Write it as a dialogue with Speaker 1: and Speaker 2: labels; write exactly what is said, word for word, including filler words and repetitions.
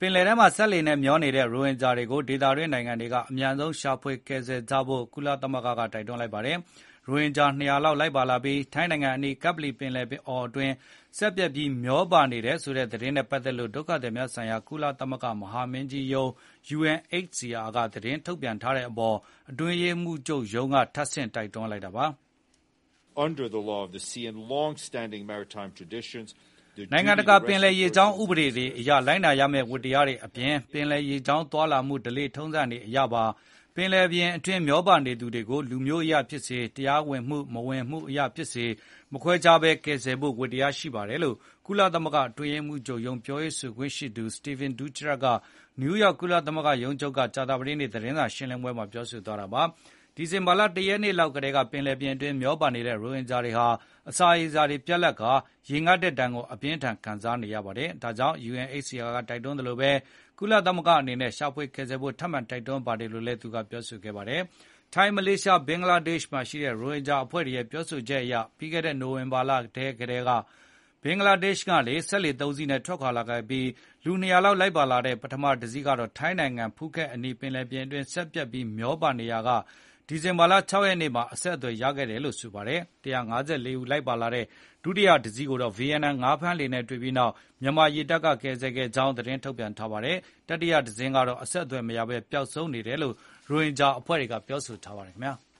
Speaker 1: င်လယ်ထဲမှာစက်လှေနဲ့မျောနေတဲ့ရိုဟင်ဂျာတွေကိုဒေသတွင်းနိုင်ငံတွေကအမြန်ဆုံးရှာဖွေကယ်ဆယ်ကြဖို့ကုလသမဂ္ဂကတိုက်တွန်းလိုက်ပါတယ်။ရိုဟင်ဂျာနှစ်ရာလောက်လိုက်ပါလာပြီးထိုင်းနိုင်ငံအနီးကပ်ပလီပင်လယ်အော်အတွင်းစက်ပြက်ပြီးမျောပါနေတယ်ဆိုတဲ့သတင်းနဲ့ပတ်သက်လို့ဒုက္ခသည်များဆိုင်ရာကုလသမဂ္ဂမဟာမင်းကြီးရုံး ယူအန် အိတ်စီအာ ကသတင်းထုတ်ပြန်ထားတဲ့အပေါ်အတွင်းရေးမှူးချုပ်ရုံးကထပ်ဆင့်တိုက်တွန်းလိုက်တာပါ။
Speaker 2: Under the law of the sea and long-standing maritime traditions
Speaker 1: နိုင်ငံတကာပင်လယ်ရေကြောင်းဥပဒေတွေအရလိုက်နာရမယ့်ဝတ္တရားတွေအပြင်ပင်လယ်ရေကြောင်းသွားလာမှုဓလေ့ထုံးစံတွေအရပါပင်လယ်ပြင်အတွင်းမျောပါနေသူတွေကိုလူမျိုးအရဖြစ်စေတရားဝင်မှုမဝင်မှုအရဖြစ်စေမခွဲခြားဘဲကယ်ဆယ်ဖို့ဝတ္တရားရှိပါတယ်လို့ကုလသမဂ္ဂအတွင်းရေးမှူးချုပ်ရုံးပြောရေးဆိုခွင့်ရှိသူ Stephane Dujarric ကနယူးယောက်ကုလသမဂ္ဂရုံးချုပ်ကကြာသပတေးနေ့သတင်းစာရှင်းလင်းပွဲမှာပြောဆိုသွားတာပါ။ဒီဇင်ဘာလတရက်နေ့လောက်ကတည်းကပင်လယ်ပြင်အတွင်းမျောပါနေတဲ့ရိုဟင်ဂျာတွေဟာအစာရေစာတွေပြတ်လတ်ကာရေငတ်တဲ့ဒဏ်ကိုအပြင်းထန်ခံစားနေရပါတယ်။ဒါကြောင့် ယူအန် အိတ်စီအာ ကတိုက်တွန်းသလိုပဲကုလသမဂ္ဂအနေနဲ့ရှာဖွေကယ်ဆယ်ဖို့ထပ်မံတိုက်တွန်းပါတယ်လို့လည်းသူကပြောဆိုခဲ့ပါတယ်။ထိုင်းမလေးရှားဘင်္ဂလားဒေ့ရှ်မှာရှိတဲ့ရိုဟင်ဂျာအဖွဲ့တွေရဲ့ပြောဆိုချက်အရပြီးခဲ့တဲ့နိုဝင်ဘာလထဲကတည်းကဘင်္ဂလားဒေ့ရှ်ကနေစက်လှေသုံးစီးနဲ့ထွက်ခွာလာခဲ့ပြီးလူနှစ်ရာလောက်လိုက်ပါလာတဲ့ပထမတစီးကတော့ထိုင်းနိုင်ငံဖူးခက်အနီးပင်လယ်ပြင်အတွင်းစက်ပြတ်ပြီးမျောပါနေရာကဒီဇင်ဘာလခြောက်ရက်နေ့မှာအဆက်အသွယ်ရခဲ့တယ်လို့ဆိုပါတယ်။တစ်ရာငါးလေးဦးလိုက်ပါလာတဲ့ဒုတိယတစီးကိုတော့ဗီယက်နမ်ငါးဖမ်းလှေနဲ့တွေ့ပြီးနောက်မြန်မာရေတပ်ကကယ်ဆယ်ခဲ့ကြောင်းသတင်းထုတ်ပြန်ထားပါတယ်။တတိယတစင်းကတော့အဆက်အသွယ်မရဘဲပျောက်ဆုံးနေတယ်လို့ရိုဟင်ဂျာအဖွဲ့တွေကပြောဆိုထားပါတယ်ခင်ဗျာ။